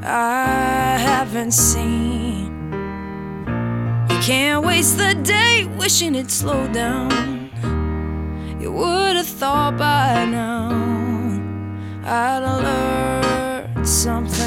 I haven't seen. You can't waste the day wishing it slowed down. You would have thought by now I'd have learned something.